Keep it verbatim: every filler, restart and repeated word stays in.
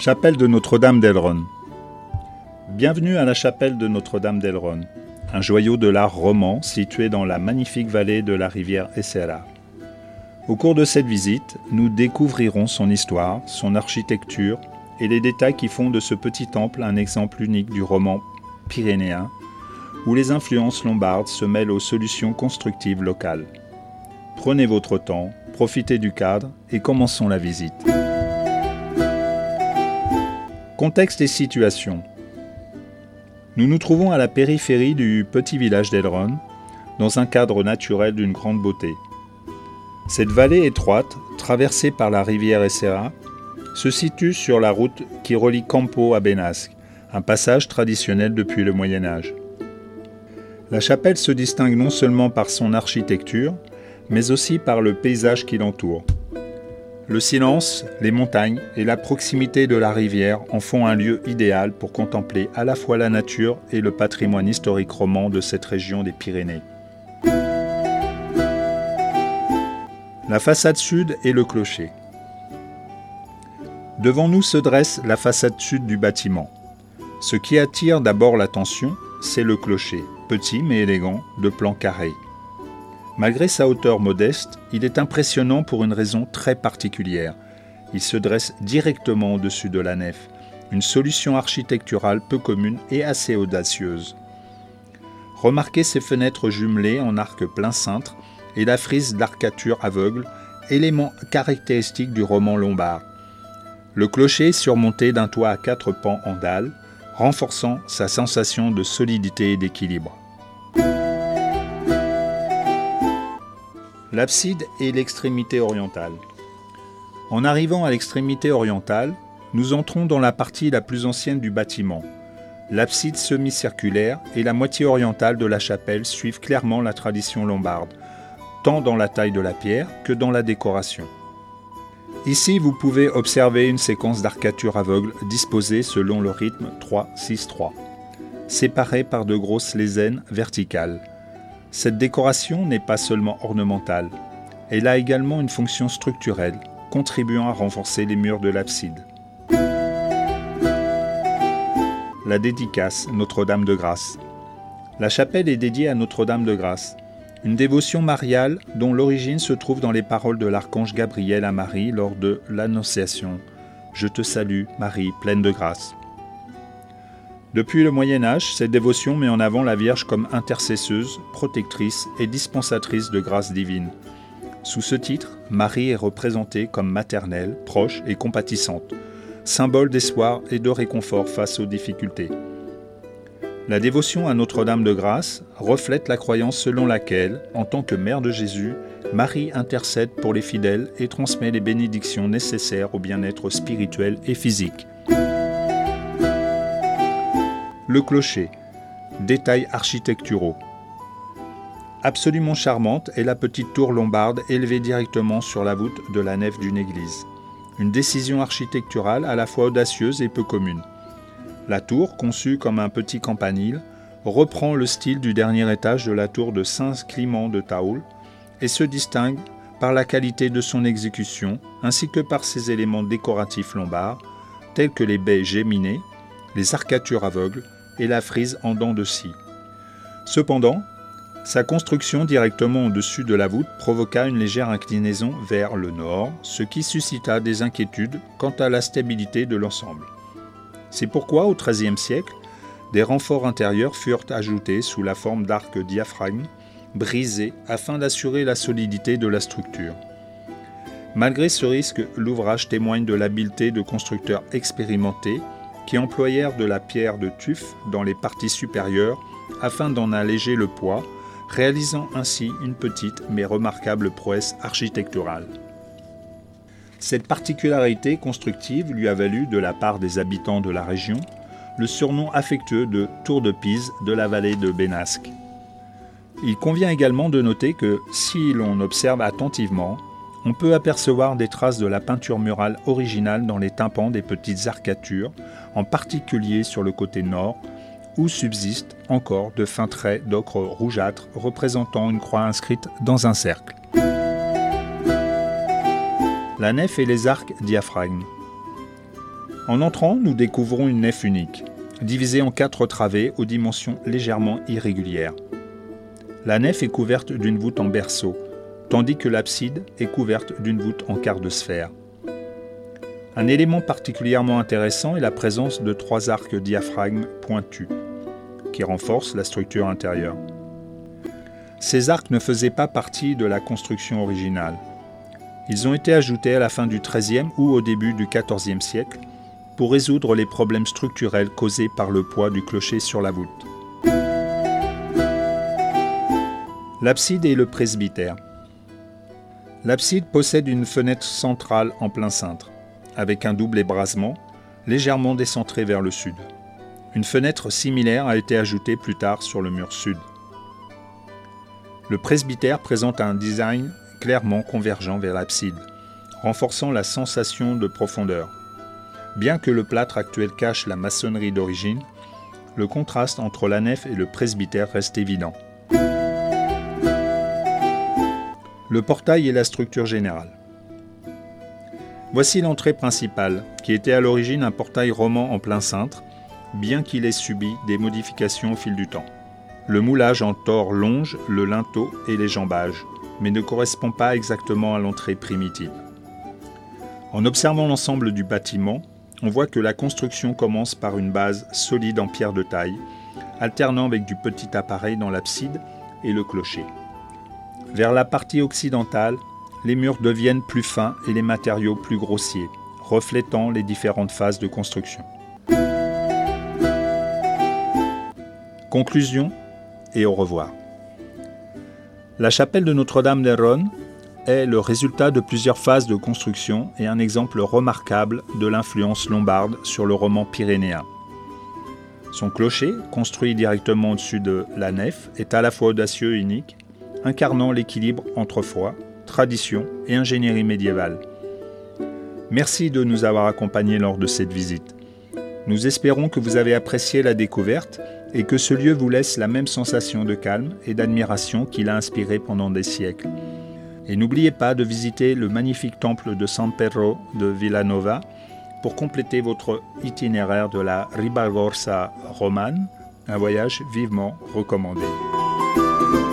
Chapelle de Notre-Dame d'Elrond. Bienvenue à la chapelle de Notre-Dame d'Elrond, un joyau de l'art roman situé dans la magnifique vallée de la rivière Ésserra. Au cours de cette visite, nous découvrirons son histoire, son architecture et les détails qui font de ce petit temple un exemple unique du roman pyrénéen, où les influences lombardes se mêlent aux solutions constructives locales. Prenez votre temps, profitez du cadre et commençons la visite. Contexte et situation. Nous nous trouvons à la périphérie du petit village d'Elrond, dans un cadre naturel d'une grande beauté. Cette vallée étroite, traversée par la rivière Ésserra, se situe sur la route qui relie Campo à Benasque, un passage traditionnel depuis le Moyen Âge. La chapelle se distingue non seulement par son architecture, mais aussi par le paysage qui l'entoure. Le silence, les montagnes et la proximité de la rivière en font un lieu idéal pour contempler à la fois la nature et le patrimoine historique roman de cette région des Pyrénées. La façade sud et le clocher. Devant nous se dresse la façade sud du bâtiment. Ce qui attire d'abord l'attention, c'est le clocher, petit mais élégant, de plan carré. Malgré sa hauteur modeste, il est impressionnant pour une raison très particulière. Il se dresse directement au-dessus de la nef, une solution architecturale peu commune et assez audacieuse. Remarquez ses fenêtres jumelées en arc plein cintre et la frise d'arcature aveugle, élément caractéristique du roman lombard. Le clocher est surmonté d'un toit à quatre pans en dalle, renforçant sa sensation de solidité et d'équilibre. L'abside et l'extrémité orientale. En arrivant à l'extrémité orientale, nous entrons dans la partie la plus ancienne du bâtiment. L'abside semi-circulaire et la moitié orientale de la chapelle suivent clairement la tradition lombarde, tant dans la taille de la pierre que dans la décoration. Ici, vous pouvez observer une séquence d'arcatures aveugles disposées selon le rythme trois six trois, séparées par de grosses lésènes verticales. Cette décoration n'est pas seulement ornementale, elle a également une fonction structurelle, contribuant à renforcer les murs de l'abside. La dédicace Notre-Dame de Grâce. La chapelle est dédiée à Notre-Dame de Grâce, une dévotion mariale dont l'origine se trouve dans les paroles de l'archange Gabriel à Marie lors de l'Annonciation. « Je te salue, Marie, pleine de grâce ». Depuis le Moyen Âge, cette dévotion met en avant la Vierge comme intercesseuse, protectrice et dispensatrice de grâce divine. Sous ce titre, Marie est représentée comme maternelle, proche et compatissante, symbole d'espoir et de réconfort face aux difficultés. La dévotion à Notre-Dame de Grâce reflète la croyance selon laquelle, en tant que mère de Jésus, Marie intercède pour les fidèles et transmet les bénédictions nécessaires au bien-être spirituel et physique. Le clocher, détails architecturaux. Absolument charmante est la petite tour lombarde élevée directement sur la voûte de la nef d'une église. Une décision architecturale à la fois audacieuse et peu commune. La tour, conçue comme un petit campanile, reprend le style du dernier étage de la tour de Saint-Clément de Taoul et se distingue par la qualité de son exécution ainsi que par ses éléments décoratifs lombards tels que les baies géminées, les arcatures aveugles et la frise en dents de scie. Cependant, sa construction directement au-dessus de la voûte provoqua une légère inclinaison vers le nord, ce qui suscita des inquiétudes quant à la stabilité de l'ensemble. C'est pourquoi, au treizième siècle, des renforts intérieurs furent ajoutés sous la forme d'arcs diaphragmes brisés afin d'assurer la solidité de la structure. Malgré ce risque, l'ouvrage témoigne de l'habileté de constructeurs expérimentés qui employèrent de la pierre de tuf dans les parties supérieures afin d'en alléger le poids, réalisant ainsi une petite mais remarquable prouesse architecturale. Cette particularité constructive lui a valu, de la part des habitants de la région, le surnom affectueux de « Tour de Pise » de la vallée de Benasque. Il convient également de noter que, si l'on observe attentivement, on peut apercevoir des traces de la peinture murale originale dans les tympans des petites arcatures, en particulier sur le côté nord, où subsistent encore de fins traits d'ocre rougeâtre représentant une croix inscrite dans un cercle. La nef et les arcs diaphragmes. En entrant, nous découvrons une nef unique, divisée en quatre travées aux dimensions légèrement irrégulières. La nef est couverte d'une voûte en berceau, tandis que l'abside est couverte d'une voûte en quart de sphère. Un élément particulièrement intéressant est la présence de trois arcs diaphragmes pointus, qui renforcent la structure intérieure. Ces arcs ne faisaient pas partie de la construction originale. Ils ont été ajoutés à la fin du treizième ou au début du quatorzième siècle pour résoudre les problèmes structurels causés par le poids du clocher sur la voûte. L'abside et le presbytère. L'abside possède une fenêtre centrale en plein cintre, avec un double ébrasement, légèrement décentré vers le sud. Une fenêtre similaire a été ajoutée plus tard sur le mur sud. Le presbytère présente un design clairement convergent vers l'abside, renforçant la sensation de profondeur. Bien que le plâtre actuel cache la maçonnerie d'origine, le contraste entre la nef et le presbytère reste évident. Le portail et la structure générale. Voici l'entrée principale, qui était à l'origine un portail roman en plein cintre, bien qu'il ait subi des modifications au fil du temps. Le moulage en tore longe le linteau et les jambages, mais ne correspond pas exactement à l'entrée primitive. En observant l'ensemble du bâtiment, on voit que la construction commence par une base solide en pierre de taille, alternant avec du petit appareil dans l'abside et le clocher. Vers la partie occidentale, les murs deviennent plus fins et les matériaux plus grossiers, reflétant les différentes phases de construction. Conclusion et au revoir. La chapelle de Notre-Dame de Rone est le résultat de plusieurs phases de construction et un exemple remarquable de l'influence lombarde sur le roman pyrénéen. Son clocher, construit directement au-dessus de la nef, est à la fois audacieux et unique, incarnant l'équilibre entre foi, tradition et ingénierie médiévale. Merci de nous avoir accompagnés lors de cette visite. Nous espérons que vous avez apprécié la découverte et que ce lieu vous laisse la même sensation de calme et d'admiration qu'il a inspiré pendant des siècles. Et n'oubliez pas de visiter le magnifique temple de San Pedro de Villanova pour compléter votre itinéraire de la Ribagorza romane, un voyage vivement recommandé.